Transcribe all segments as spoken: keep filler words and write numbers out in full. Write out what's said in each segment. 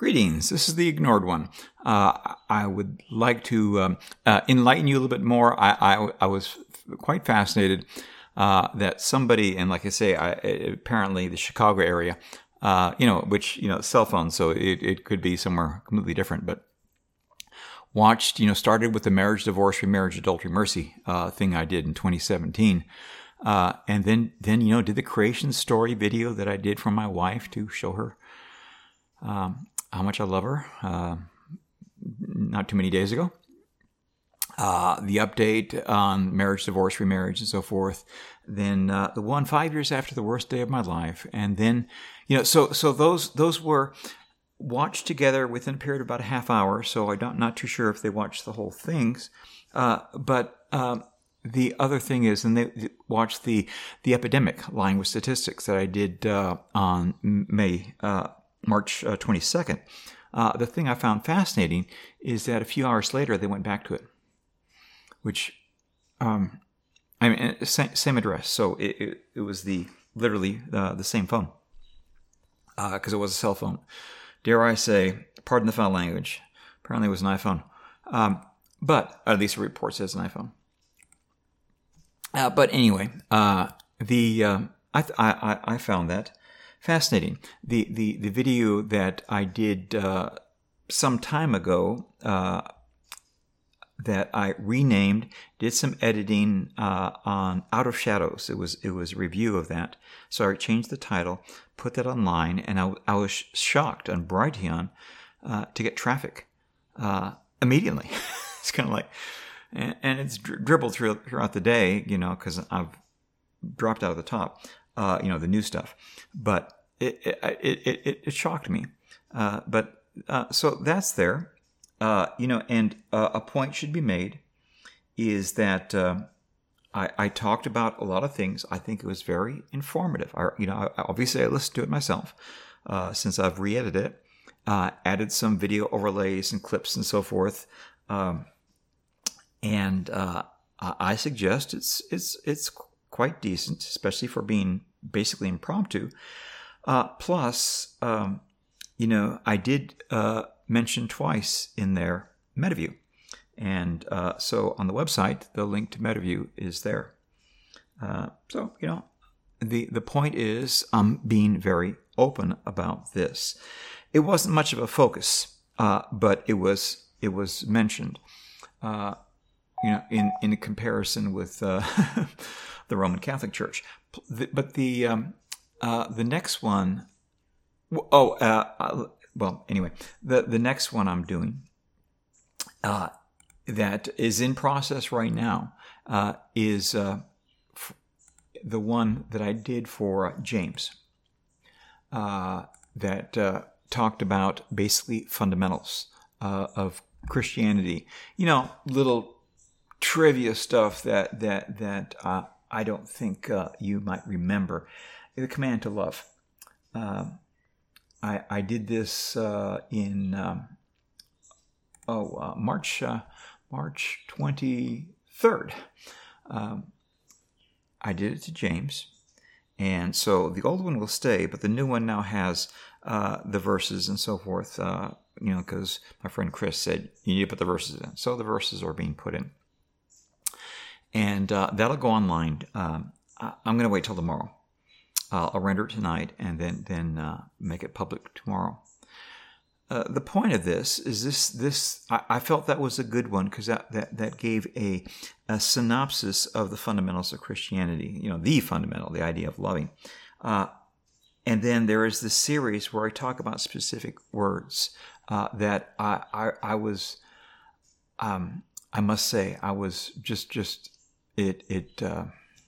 Greetings. This is the Ignored One. Uh, I would like to um, uh, enlighten you a little bit more. I, I, I was quite fascinated uh, that somebody, and like I say, I, apparently the Chicago area, uh, you know, which, you know, cell phones, so it, it could be somewhere completely different, but watched, you know, started with the marriage, divorce, remarriage, adultery, mercy uh, thing I did in twenty seventeen. Uh, and then, then, you know, did the creation story video that I did for my wife to show her um, how much I love her, uh, not too many days ago. Uh, the update on marriage, divorce, remarriage, and so forth. Then uh, the one five years after the worst day of my life. And then, you know, so so those those were watched together within a period of about a half hour. So I'm not, not too sure if they watched the whole things. Uh, but um, the other thing is, and they watched the, the epidemic line with statistics that I did uh, on May uh March uh, twenty-second. Uh, the thing I found fascinating is that a few hours later, they went back to it, which, um, I mean, same, same address. So it, it, it was the literally uh, the same phone because uh, it was a cell phone. Dare I say, pardon the foul language, apparently it was an iPhone. Um, but at least the report says an iPhone. Uh, but anyway, uh, the uh, I, I, I found that fascinating. The, the the video that I did uh, some time ago uh, that I renamed, did some editing uh, on Out of Shadows. It was it was a review of that. So I changed the title, put that online, and I, I was shocked on Brighteon uh, to get traffic uh, immediately. It's kind of like, and, and it's dri- dribbled through, throughout the day, you know, because I've dropped out of the top. Uh, you know, the new stuff, but it it it, it, it shocked me. Uh, but uh, so that's there, uh, you know, and uh, a point should be made is that uh, I, I talked about a lot of things. I think it was very informative. I, you know, I, obviously I listened to it myself uh, since I've re-edited it, uh, added some video overlays and clips and so forth, um, and uh, I suggest it's it's it's. quite decent, especially for being basically impromptu. Uh, plus, um, you know, I did uh, mention twice in there MetaView. And uh, so on the website, the link to MetaView is there. Uh, so, you know, the, the point is I'm being very open about this. It wasn't much of a focus, uh, but it was it was mentioned, uh, you know, in, in comparison with... Uh, the Roman Catholic Church. But the um, uh, the next one, oh, uh, well, anyway, the, the next one I'm doing uh, that is in process right now uh, is uh, f- the one that I did for James uh, that uh, talked about basically fundamentals uh, of Christianity. You know, little trivia stuff that, that, that, uh, I don't think uh, you might remember. The command to love. Um, I, I did this uh, in um, oh uh, March uh, March twenty-third. Um, I did it to James, and so the old one will stay, but the new one now has uh, the verses and so forth. Uh, you know, because my friend Chris said you need to put the verses in, so the verses are being put in. And uh, that'll go online. Um, I, I'm going to wait till tomorrow. Uh, I'll render it tonight and then then uh, make it public tomorrow. Uh, the point of this is this. This I, I felt that was a good one because that, that that gave a a synopsis of the fundamentals of Christianity. You know, the fundamental, the idea of loving. Uh, and then there is this series where I talk about specific words uh, that I I, I was. Um, I must say I was just just. It it uh,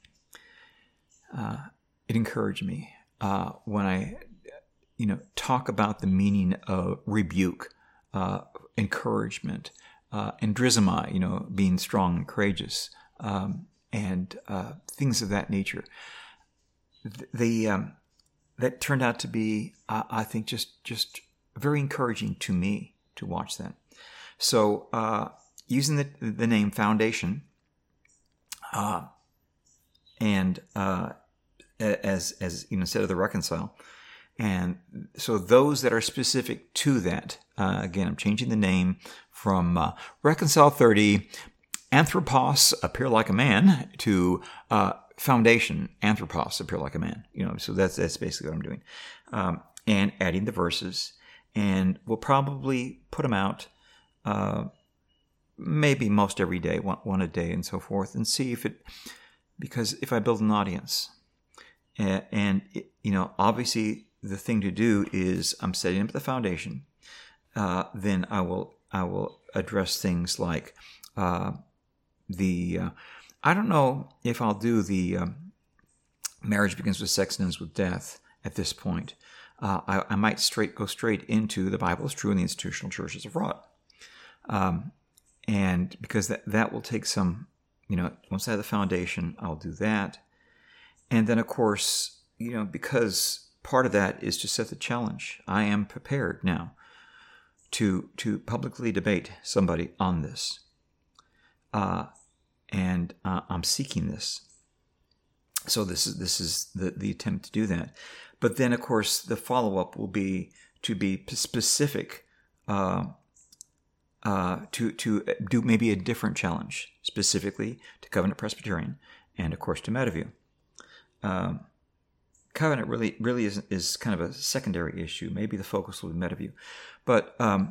uh, it encouraged me uh, when I, you know, talk about the meaning of rebuke, uh, encouragement, uh, and drismai, you know, being strong and courageous, um, and uh, things of that nature. The, the um, that turned out to be, uh, I think, just just very encouraging to me to watch that. So uh, using the the name Foundation. Uh, and uh, as as you know, instead of the reconcile, And so those that are specific to that, uh, again, I'm changing the name from uh, Reconcile thirty, Anthropos, Appear Like a Man, to uh, Foundation, Anthropos, Appear Like a Man. You know, so that's that's basically what I'm doing. Um, and adding the verses. And we'll probably put them out uh, maybe most every day, one, one a day and so forth, and see if it, because if I build an audience, and, and it, you know, obviously the thing to do is I'm setting up the foundation, uh, then I will I will address things like uh, the, uh, I don't know if I'll do the um, marriage begins with sex and ends with death at this point. Uh, I, I might straight go straight into the Bible is true in the institutional churches of wrought. Um, and because that, that will take some, you know, once I have the foundation, I'll do that. And then, of course, you know, because part of that is to set the challenge. I am prepared now to to publicly debate somebody on this. Uh, and uh, I'm seeking this. So this is this is the, the attempt to do that. But then, of course, the follow-up will be to be specific, uh, uh, to to do maybe a different challenge, specifically to Covenant Presbyterian and, of course, to Metaview. Um, Covenant really really is is kind of a secondary issue. Maybe the focus will be Metaview, but um,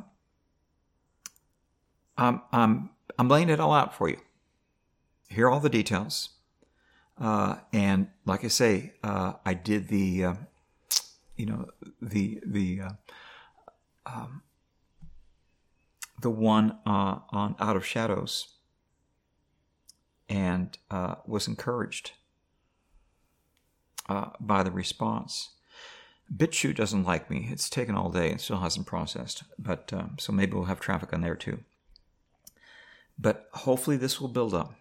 I'm I'm I'm laying it all out for you. Here are all the details, uh, and like I say, uh, I did the. Uh, You know, the the uh, um, the one uh, on Out of Shadows, and uh, was encouraged uh, by the response. BitChute doesn't like me. It's taken all day and still hasn't processed. But um, so maybe we'll have traffic on there too. But hopefully this will build up,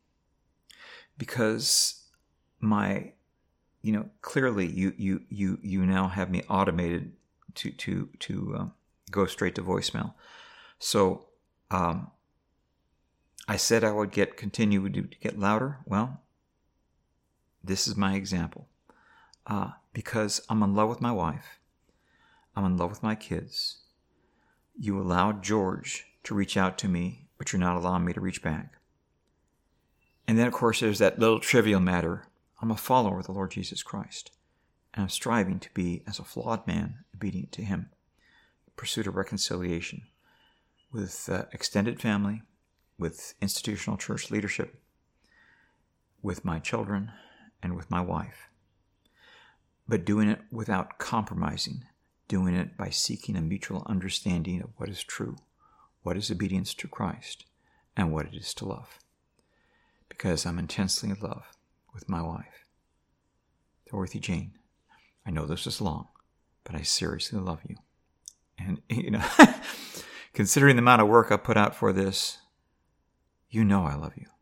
because my You know, clearly, you you you you now have me automated to to to uh, go straight to voicemail. So, um, I said I would get continue to get louder. Well, this is my example, uh, because I'm in love with my wife. I'm in love with my kids. You allowed George to reach out to me, but you're not allowing me to reach back. And then, of course, there's that little trivial matter. I'm a follower of the Lord Jesus Christ, and I'm striving to be, as a flawed man, obedient to Him. Pursuit of reconciliation with uh, extended family, with institutional church leadership, with my children, and with my wife. But doing it without compromising, doing it by seeking a mutual understanding of what is true, what is obedience to Christ, and what it is to love. Because I'm intensely in love with my wife, Dorothy Jane. I know this is long, but I seriously love you. And, you know, considering the amount of work I put out for this, you know I love you.